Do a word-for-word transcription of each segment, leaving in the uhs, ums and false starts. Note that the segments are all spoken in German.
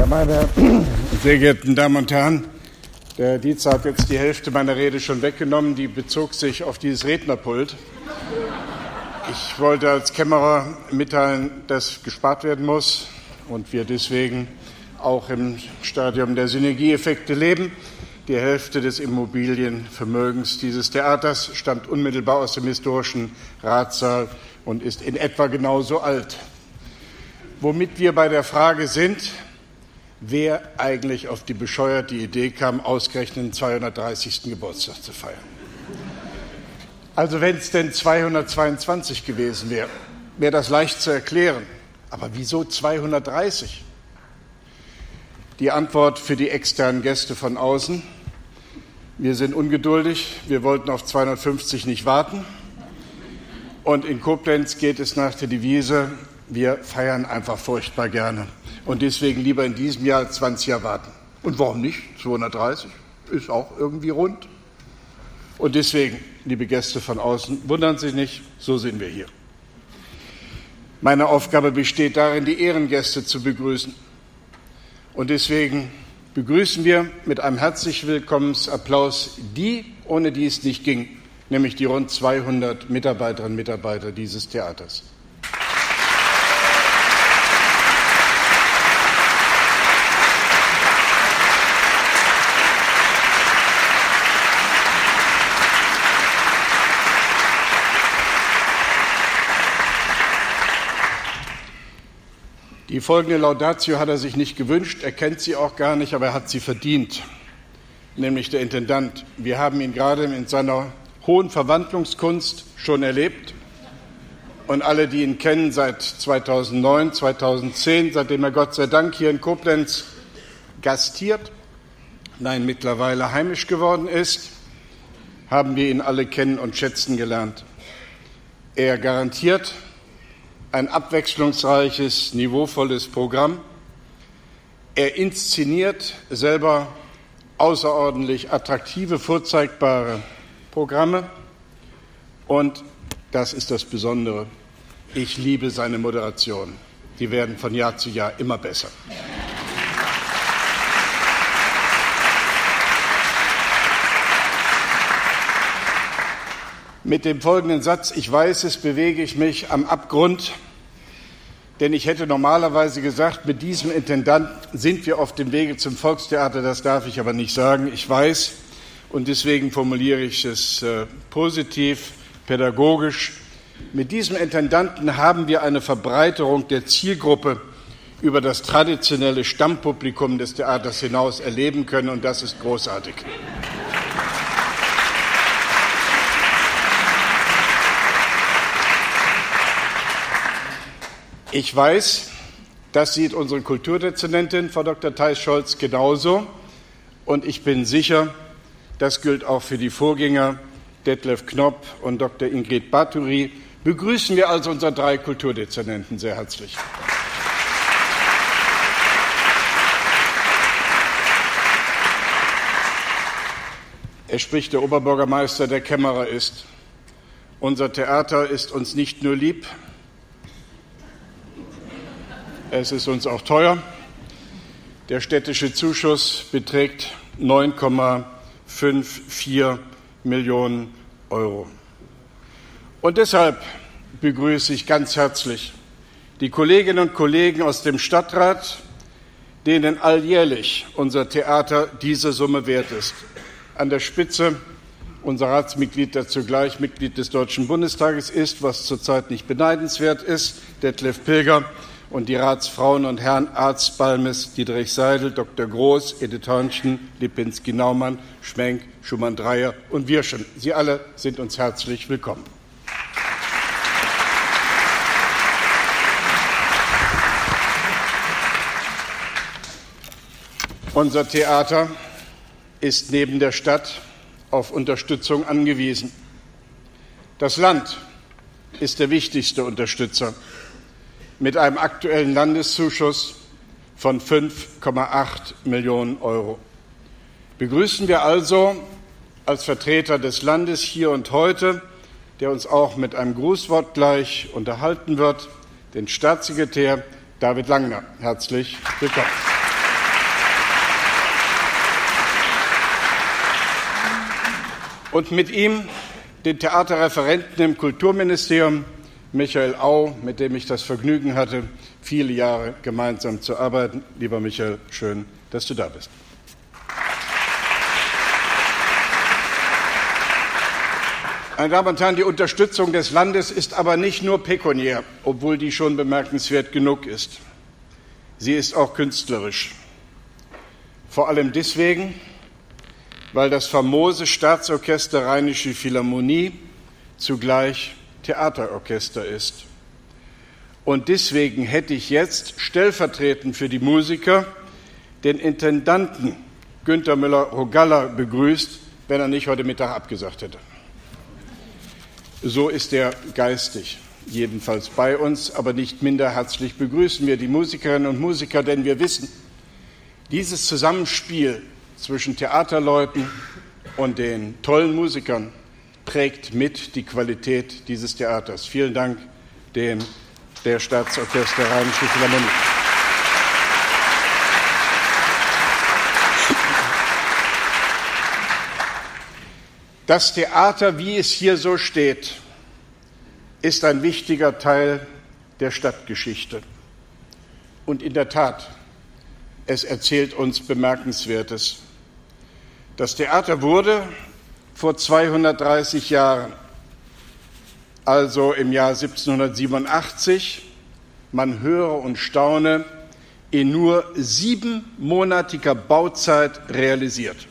Ja, meine sehr geehrten Damen und Herren, der Herr Dietzer hat jetzt die Hälfte meiner Rede schon weggenommen. Die bezog sich auf dieses Rednerpult. Ich wollte als Kämmerer mitteilen, dass gespart werden muss und wir deswegen auch im Stadium der Synergieeffekte leben. Die Hälfte des Immobilienvermögens dieses Theaters stammt unmittelbar aus dem historischen Ratssaal und ist in etwa genauso alt. Womit wir bei der Frage sind, wer eigentlich auf die bescheuerte Idee kam, ausgerechnet den zweihundertdreißigsten Geburtstag zu feiern. Also wenn es denn zweihundertzweiundzwanzig gewesen wäre, wäre das leicht zu erklären. Aber wieso zweihundertdreißig? Die Antwort für die externen Gäste von außen: Wir sind ungeduldig, wir wollten auf zweihundertfünfzig nicht warten. Und in Koblenz geht es nach der Devise, wir feiern einfach furchtbar gerne. Und deswegen lieber in diesem Jahr als zwanzig Jahre warten. Und warum nicht? zweihundertdreißig ist auch irgendwie rund. Und deswegen, liebe Gäste von außen, wundern Sie sich nicht, so sind wir hier. Meine Aufgabe besteht darin, die Ehrengäste zu begrüßen. Und deswegen begrüßen wir mit einem herzlichen Willkommensapplaus die, ohne die es nicht ging, nämlich die rund zweihundert Mitarbeiterinnen und Mitarbeiter dieses Theaters. Die folgende Laudatio hat er sich nicht gewünscht, er kennt sie auch gar nicht, aber er hat sie verdient, nämlich der Intendant. Wir haben ihn gerade in seiner hohen Verwandlungskunst schon erlebt und alle, die ihn kennen, seit zweitausendneun, zweitausendzehn, seitdem er Gott sei Dank hier in Koblenz gastiert, nein, mittlerweile heimisch geworden ist, haben wir ihn alle kennen und schätzen gelernt. Er garantiert ein abwechslungsreiches, niveauvolles Programm. Er inszeniert selber außerordentlich attraktive, vorzeigbare Programme. Und das ist das Besondere: ich liebe seine Moderation. Die werden von Jahr zu Jahr immer besser. Mit dem folgenden Satz: Ich weiß es, bewege ich mich am Abgrund, denn ich hätte normalerweise gesagt, mit diesem Intendanten sind wir auf dem Wege zum Volkstheater, das darf ich aber nicht sagen. Ich weiß, und deswegen formuliere ich es äh, positiv, pädagogisch: Mit diesem Intendanten haben wir eine Verbreiterung der Zielgruppe über das traditionelle Stammpublikum des Theaters hinaus erleben können, und das ist großartig. Ich weiß, das sieht unsere Kulturdezernentin, Frau Doktor Theis-Scholz, genauso. Und ich bin sicher, das gilt auch für die Vorgänger Detlef Knopp und Doktor Ingrid Bathory. Begrüßen wir also unsere drei Kulturdezernenten sehr herzlich. Es spricht der Oberbürgermeister, der Kämmerer ist: Unser Theater ist uns nicht nur lieb, es ist uns auch teuer. Der städtische Zuschuss beträgt neun Komma vierundfünfzig Millionen Euro. Und deshalb begrüße ich ganz herzlich die Kolleginnen und Kollegen aus dem Stadtrat, denen alljährlich unser Theater diese Summe wert ist. An der Spitze unser Ratsmitglied, der zugleich Mitglied des Deutschen Bundestages ist, was zurzeit nicht beneidenswert ist, Detlef Pilger, und die Ratsfrauen und Herren Arzt Balmes, Dietrich Seidel, Doktor Groß, Edith Hörnchen, Lipinski-Naumann, Schmenk, Schumann-Dreyer und Wirschen. Sie alle sind uns herzlich willkommen. Unser Theater ist neben der Stadt auf Unterstützung angewiesen. Das Land ist der wichtigste Unterstützer mit einem aktuellen Landeszuschuss von fünf Komma acht Millionen Euro. Begrüßen wir also als Vertreter des Landes hier und heute, der uns auch mit einem Grußwort gleich unterhalten wird, den Staatssekretär David Langner. Herzlich willkommen. und mit ihm den Theaterreferenten im Kulturministerium, Michael Au, mit dem ich das Vergnügen hatte, viele Jahre gemeinsam zu arbeiten. Lieber Michael, schön, dass du da bist. Meine Damen und Herren, die Unterstützung des Landes ist aber nicht nur pekuniär, obwohl die schon bemerkenswert genug ist. Sie ist auch künstlerisch. Vor allem deswegen, weil das famose Staatsorchester Rheinische Philharmonie zugleich Theaterorchester ist. Und deswegen hätte ich jetzt stellvertretend für die Musiker den Intendanten Günter Müller-Rogalla begrüßt, wenn er nicht heute Mittag abgesagt hätte. So ist er geistig, jedenfalls bei uns, aber nicht minder herzlich begrüßen wir die Musikerinnen und Musiker, denn wir wissen, dieses Zusammenspiel zwischen Theaterleuten und den tollen Musikern prägt mit die Qualität dieses Theaters. Vielen Dank dem der Staatsorchester Rheinische Philharmonie. Das Theater, wie es hier so steht, ist ein wichtiger Teil der Stadtgeschichte. Und in der Tat, es erzählt uns Bemerkenswertes. Das Theater wurde vor zweihundertdreißig Jahren, also im Jahr siebzehnhundertsiebenundachtzig, man höre und staune, in nur siebenmonatiger Bauzeit realisiert.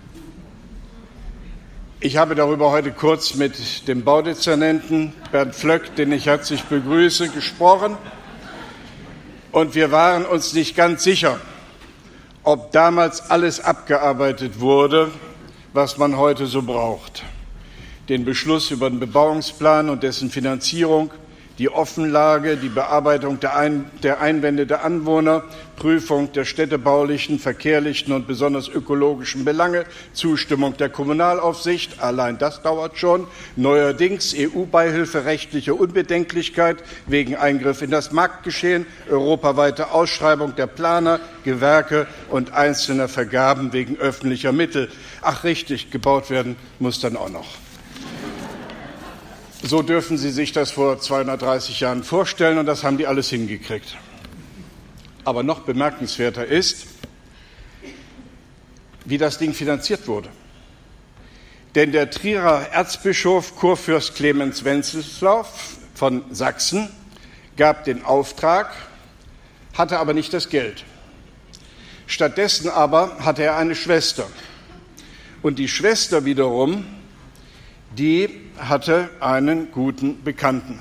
Ich habe darüber heute kurz mit dem Baudezernenten Bernd Flöck, den ich herzlich begrüße, gesprochen. Und wir waren uns nicht ganz sicher, ob damals alles abgearbeitet wurde, was man heute so braucht. Den Beschluss über den Bebauungsplan und dessen Finanzierung, die Offenlage, die Bearbeitung der, Ein- der Einwände der Anwohner, Prüfung der städtebaulichen, verkehrlichen und besonders ökologischen Belange, Zustimmung der Kommunalaufsicht, allein das dauert schon, neuerdings E U-Beihilfe, rechtliche Unbedenklichkeit wegen Eingriff in das Marktgeschehen, europaweite Ausschreibung der Planer, Gewerke und einzelner Vergaben wegen öffentlicher Mittel. Ach richtig, gebaut werden muss dann auch noch. So dürfen Sie sich das vor zweihundertdreißig Jahren vorstellen, und das haben die alles hingekriegt. Aber noch bemerkenswerter ist, wie das Ding finanziert wurde. Denn der Trierer Erzbischof Kurfürst Clemens Wenceslav von Sachsen gab den Auftrag, hatte aber nicht das Geld. Stattdessen aber hatte er eine Schwester. Und die Schwester wiederum, die hatte einen guten Bekannten.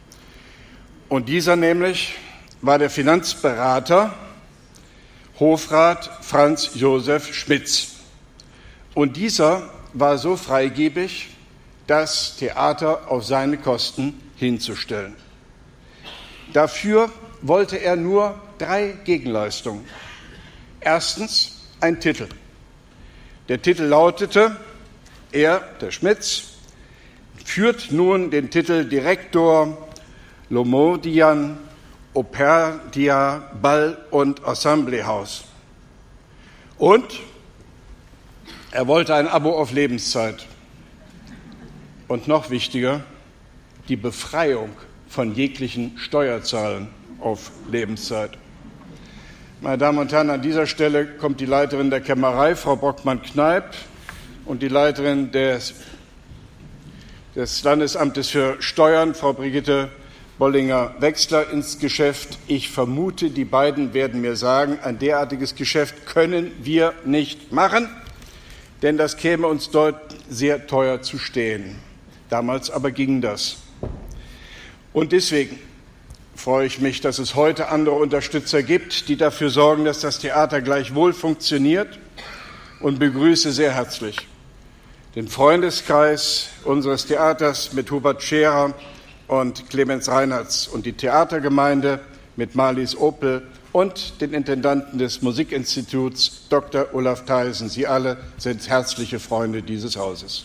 Und dieser nämlich war der Finanzberater Hofrat Franz Josef Schmitz. Und dieser war so freigebig, das Theater auf seine Kosten hinzustellen. Dafür wollte er nur drei Gegenleistungen. Erstens ein Titel. Der Titel lautete, er, der Schmitz, führt nun den Titel Direktor Lomodian Operdia Ball- und Ensemblehaus. Und er wollte ein Abo auf Lebenszeit. Und noch wichtiger, die Befreiung von jeglichen Steuerzahlen auf Lebenszeit. Meine Damen und Herren, an dieser Stelle kommt die Leiterin der Kämmerei, Frau Brockmann-Kneip, und die Leiterin des des Landesamtes für Steuern, Frau Brigitte Bollinger-Wechsler, ins Geschäft. Ich vermute, die beiden werden mir sagen, ein derartiges Geschäft können wir nicht machen, denn das käme uns dort sehr teuer zu stehen. Damals aber ging das. Und deswegen freue ich mich, dass es heute andere Unterstützer gibt, die dafür sorgen, dass das Theater gleichwohl funktioniert, und begrüße sehr herzlich den Freundeskreis unseres Theaters mit Hubert Scherer und Clemens Reinhardt und die Theatergemeinde mit Marlies Opel und den Intendanten des Musikinstituts Doktor Olaf Theisen. Sie alle sind herzliche Freunde dieses Hauses.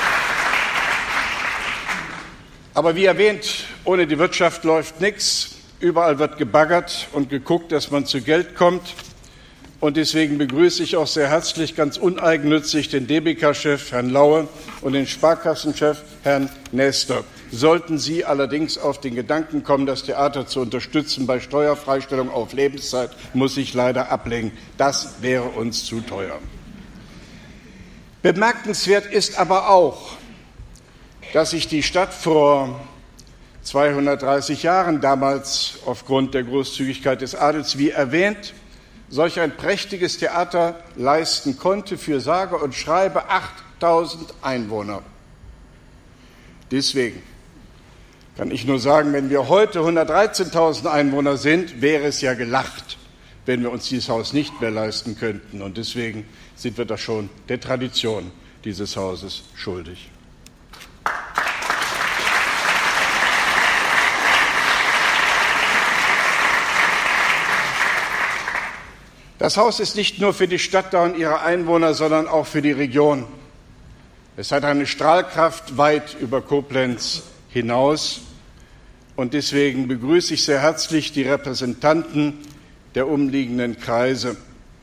Aber wie erwähnt, ohne die Wirtschaft läuft nichts. Überall wird gebaggert und geguckt, dass man zu Geld kommt. Und deswegen begrüße ich auch sehr herzlich, ganz uneigennützig, den D B K-Chef, Herrn Laue, und den Sparkassenchef, Herrn Nestor. Sollten Sie allerdings auf den Gedanken kommen, das Theater zu unterstützen bei Steuerfreistellung auf Lebenszeit, muss ich leider ablehnen. Das wäre uns zu teuer. Bemerkenswert ist aber auch, dass sich die Stadt vor zweihundertdreißig Jahren damals aufgrund der Großzügigkeit des Adels, wie erwähnt, solch ein prächtiges Theater leisten konnte für sage und schreibe achttausend Einwohner. Deswegen kann ich nur sagen, wenn wir heute hundertdreizehntausend Einwohner sind, wäre es ja gelacht, wenn wir uns dieses Haus nicht mehr leisten könnten. Und deswegen sind wir das schon der Tradition dieses Hauses schuldig. Das Haus ist nicht nur für die Stadt da und ihre Einwohner, sondern auch für die Region. Es hat eine Strahlkraft weit über Koblenz hinaus. Und deswegen begrüße ich sehr herzlich die Repräsentanten der umliegenden Kreise.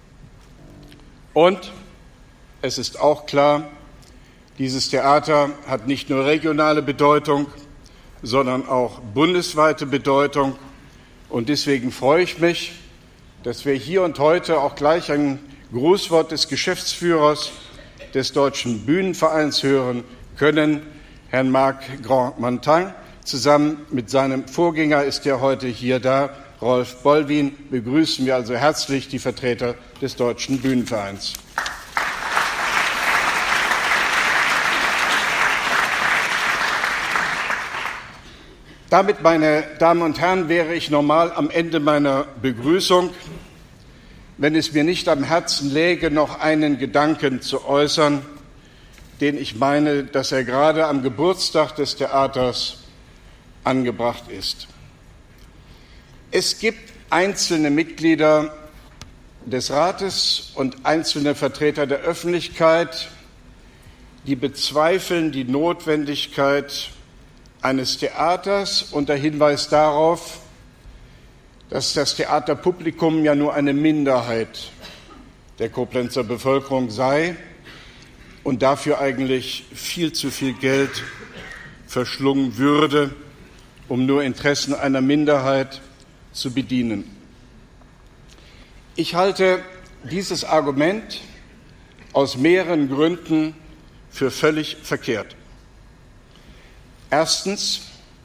Und es ist auch klar, dieses Theater hat nicht nur regionale Bedeutung, sondern auch bundesweite Bedeutung. Und deswegen freue ich mich, dass wir hier und heute auch gleich ein Grußwort des Geschäftsführers des Deutschen Bühnenvereins hören können, Herrn Marc Grand-Montagne. Zusammen mit seinem Vorgänger ist er heute hier da, Rolf Bollwin. Begrüßen wir also herzlich die Vertreter des Deutschen Bühnenvereins. Damit, meine Damen und Herren, wäre ich normal am Ende meiner Begrüßung, wenn es mir nicht am Herzen läge, noch einen Gedanken zu äußern, den ich meine, dass er gerade am Geburtstag des Theaters angebracht ist. Es gibt einzelne Mitglieder des Rates und einzelne Vertreter der Öffentlichkeit, die bezweifeln die Notwendigkeit eines Theaters unter Hinweis darauf, dass das Theaterpublikum ja nur eine Minderheit der Koblenzer Bevölkerung sei und dafür eigentlich viel zu viel Geld verschlungen würde, um nur Interessen einer Minderheit zu bedienen. Ich halte dieses Argument aus mehreren Gründen für völlig verkehrt. Erstens,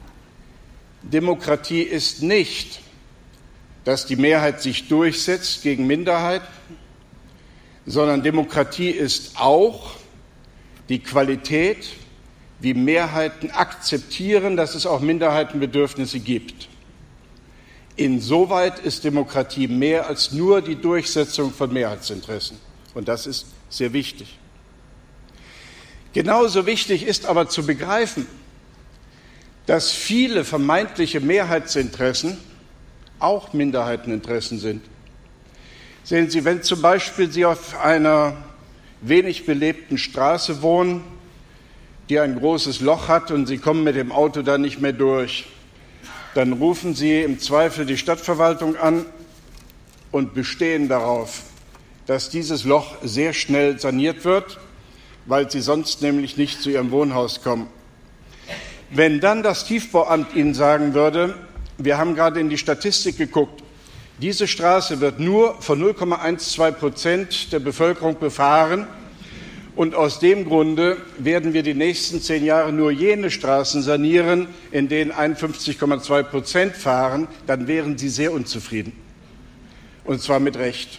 Demokratie ist nicht, dass die Mehrheit sich durchsetzt gegen Minderheiten, sondern Demokratie ist auch die Qualität, wie Mehrheiten akzeptieren, dass es auch Minderheitenbedürfnisse gibt. Insoweit ist Demokratie mehr als nur die Durchsetzung von Mehrheitsinteressen. Und das ist sehr wichtig. Genauso wichtig ist aber zu begreifen, dass viele vermeintliche Mehrheitsinteressen auch Minderheiteninteressen sind. Sehen Sie, wenn zum Beispiel Sie auf einer wenig belebten Straße wohnen, die ein großes Loch hat und Sie kommen mit dem Auto da nicht mehr durch, dann rufen Sie im Zweifel die Stadtverwaltung an und bestehen darauf, dass dieses Loch sehr schnell saniert wird, weil Sie sonst nämlich nicht zu Ihrem Wohnhaus kommen. Wenn dann das Tiefbauamt Ihnen sagen würde, wir haben gerade in die Statistik geguckt, diese Straße wird nur von null Komma zwölf Prozent der Bevölkerung befahren und aus dem Grunde werden wir die nächsten zehn Jahre nur jene Straßen sanieren, in denen einundfünfzig Komma zwei Prozent fahren, dann wären Sie sehr unzufrieden. Und zwar mit Recht.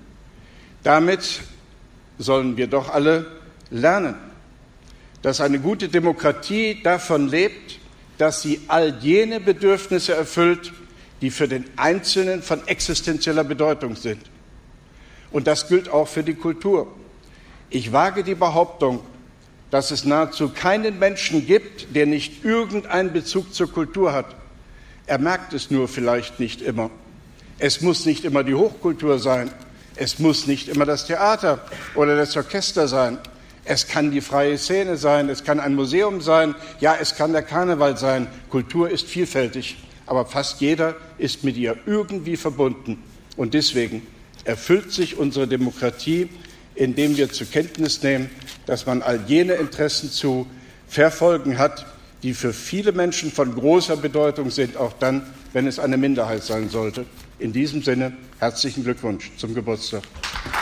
Damit sollen wir doch alle lernen, dass eine gute Demokratie davon lebt, dass sie all jene Bedürfnisse erfüllt, die für den Einzelnen von existenzieller Bedeutung sind. Und das gilt auch für die Kultur. Ich wage die Behauptung, dass es nahezu keinen Menschen gibt, der nicht irgendeinen Bezug zur Kultur hat. Er merkt es nur vielleicht nicht immer. Es muss nicht immer die Hochkultur sein. Es muss nicht immer das Theater oder das Orchester sein. Es kann die freie Szene sein, es kann ein Museum sein, ja, es kann der Karneval sein. Kultur ist vielfältig. aber fast jeder ist mit ihr irgendwie verbunden. Und deswegen erfüllt sich unsere Demokratie, indem wir zur Kenntnis nehmen, dass man all jene Interessen zu verfolgen hat, die für viele Menschen von großer Bedeutung sind, auch dann, wenn es eine Minderheit sein sollte. In diesem Sinne herzlichen Glückwunsch zum Geburtstag.